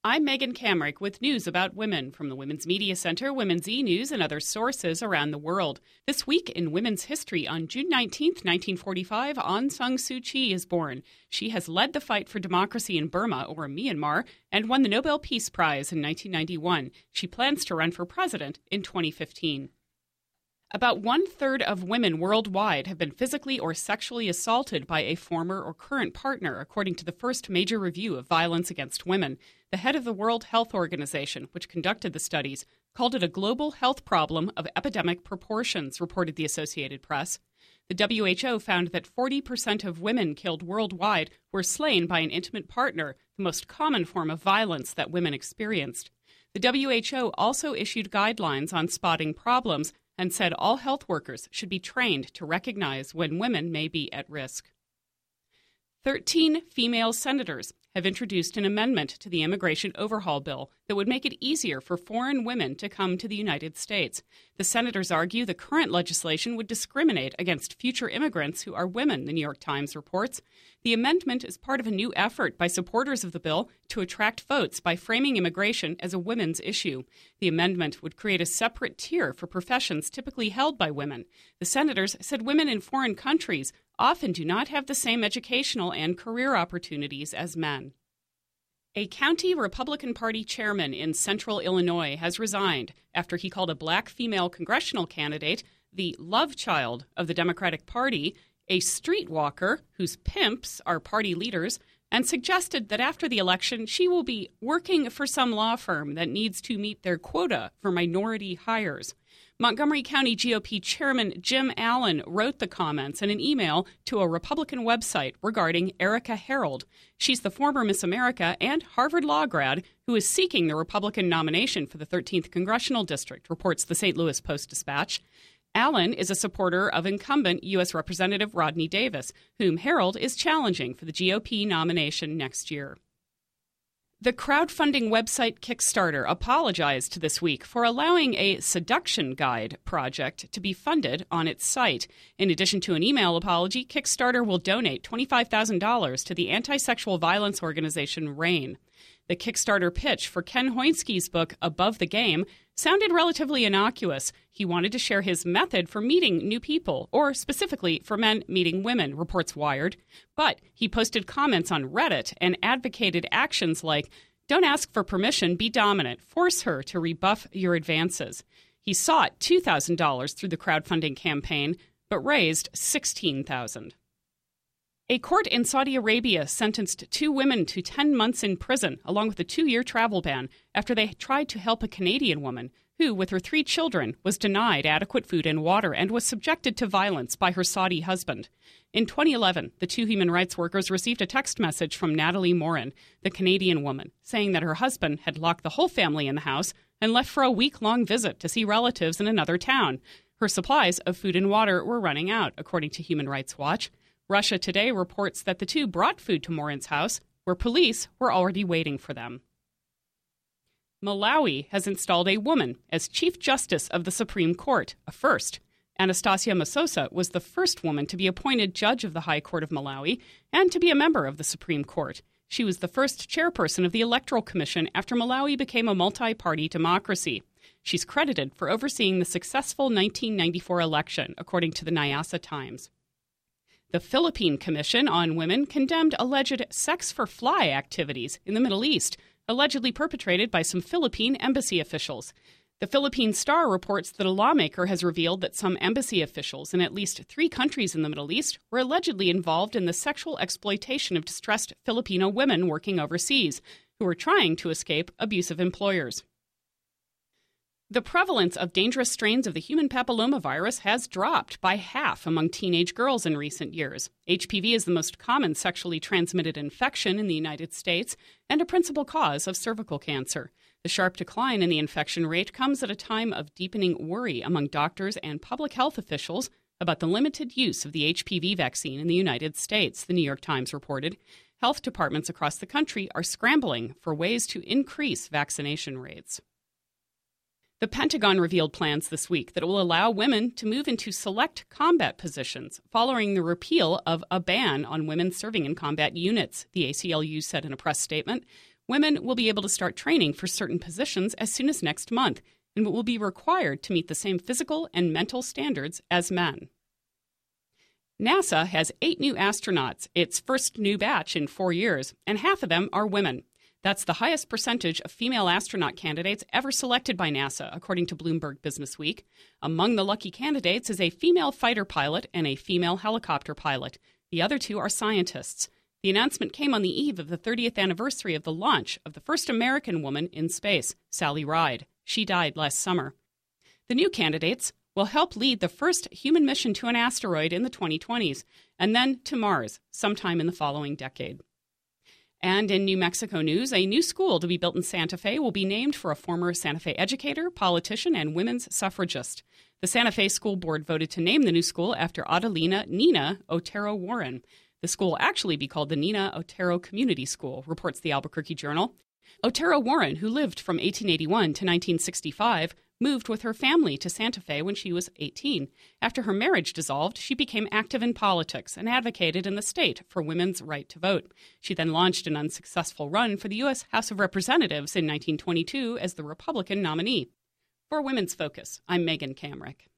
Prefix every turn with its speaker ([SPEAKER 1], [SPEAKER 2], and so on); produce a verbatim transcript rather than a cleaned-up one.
[SPEAKER 1] I'm Megan Kamrick with news about women from the Women's Media Center, Women's E-News, and other sources around the world. This week in women's history, on June nineteenth, nineteen forty-five, Aung San Suu Kyi is born. She has led the fight for democracy in Burma, or Myanmar, and won the Nobel Peace Prize in nineteen ninety-one. She plans to run for president in twenty fifteen. About one-third of women worldwide have been physically or sexually assaulted by a former or current partner, according to the first major review of violence against women. The head of the World Health Organization, which conducted the studies, called it a global health problem of epidemic proportions, reported the Associated Press. The W H O found that forty percent of women killed worldwide were slain by an intimate partner, the most common form of violence that women experienced. The W H O also issued guidelines on spotting problems and said all health workers should be trained to recognize when women may be at risk. Thirteen female senators have introduced an amendment to the Immigration Overhaul Bill that would make it easier for foreign women to come to the United States. The senators argue the current legislation would discriminate against future immigrants who are women, the New York Times reports. The amendment is part of a new effort by supporters of the bill to attract votes by framing immigration as a women's issue. The amendment would create a separate tier for professions typically held by women. The senators said women in foreign countries often do not have the same educational and career opportunities as men. A county Republican Party chairman in central Illinois has resigned after he called a black female congressional candidate the love child of the Democratic Party, a streetwalker whose pimps are party leaders, and suggested that after the election she will be working for some law firm that needs to meet their quota for minority hires. Montgomery County G O P Chairman Jim Allen wrote the comments in an email to a Republican website regarding Erica Harold. She's the former Miss America and Harvard Law grad who is seeking the Republican nomination for the thirteenth Congressional District, reports the Saint Louis Post-Dispatch. Allen is a supporter of incumbent U S Representative Rodney Davis, whom Harold is challenging for the G O P nomination next year. The crowdfunding website Kickstarter apologized this week for allowing a seduction guide project to be funded on its site. In addition to an email apology, Kickstarter will donate twenty-five thousand dollars to the anti-sexual violence organization RAINN. The Kickstarter pitch for Ken Hoinski's book, Above the Game, sounded relatively innocuous. He wanted to share his method for meeting new people, or specifically for men meeting women, reports Wired. But he posted comments on Reddit and advocated actions like, don't ask for permission, be dominant, force her to rebuff your advances. He sought two thousand dollars through the crowdfunding campaign, but raised sixteen thousand dollars. A court in Saudi Arabia sentenced two women to ten months in prison, along with a two-year travel ban, after they tried to help a Canadian woman who, with her three children, was denied adequate food and water and was subjected to violence by her Saudi husband. In twenty eleven, the two human rights workers received a text message from Natalie Morin, the Canadian woman, saying that her husband had locked the whole family in the house and left for a week-long visit to see relatives in another town. Her supplies of food and water were running out, according to Human Rights Watch. Russia Today reports that the two brought food to Morin's house, where police were already waiting for them. Malawi has installed a woman as Chief Justice of the Supreme Court, a first. Anastasia Masosa was the first woman to be appointed judge of the High Court of Malawi and to be a member of the Supreme Court. She was the first chairperson of the Electoral Commission after Malawi became a multi-party democracy. She's credited for overseeing the successful nineteen ninety-four election, according to the Nyasa Times. The Philippine Commission on Women condemned alleged sex-for-fly activities in the Middle East, allegedly perpetrated by some Philippine embassy officials. The Philippine Star reports that a lawmaker has revealed that some embassy officials in at least three countries in the Middle East were allegedly involved in the sexual exploitation of distressed Filipino women working overseas, who were trying to escape abusive employers. The prevalence of dangerous strains of the human papillomavirus has dropped by half among teenage girls in recent years. H P V is the most common sexually transmitted infection in the United States and a principal cause of cervical cancer. The sharp decline in the infection rate comes at a time of deepening worry among doctors and public health officials about the limited use of the H P V vaccine in the United States, the New York Times reported. Health departments across the country are scrambling for ways to increase vaccination rates. The Pentagon revealed plans this week that will allow women to move into select combat positions following the repeal of a ban on women serving in combat units, the A C L U said in a press statement. Women will be able to start training for certain positions as soon as next month and will be required to meet the same physical and mental standards as men. NASA has eight new astronauts, its first new batch in four years, and half of them are women. That's the highest percentage of female astronaut candidates ever selected by NASA, according to Bloomberg Businessweek. Among the lucky candidates is a female fighter pilot and a female helicopter pilot. The other two are scientists. The announcement came on the eve of the thirtieth anniversary of the launch of the first American woman in space, Sally Ride. She died last summer. The new candidates will help lead the first human mission to an asteroid in the twenty twenties, and then to Mars sometime in the following decade. And in New Mexico news, a new school to be built in Santa Fe will be named for a former Santa Fe educator, politician, and women's suffragist. The Santa Fe School Board voted to name the new school after Adelina Nina Otero Warren. The school will actually be called the Nina Otero Community School, reports the Albuquerque Journal. Otero Warren, who lived from eighteen eighty-one to nineteen sixty-five, moved with her family to Santa Fe when she was eighteen. After her marriage dissolved, she became active in politics and advocated in the state for women's right to vote. She then launched an unsuccessful run for the U S House of Representatives in nineteen twenty-two as the Republican nominee. For Women's Focus, I'm Megan Kamrick.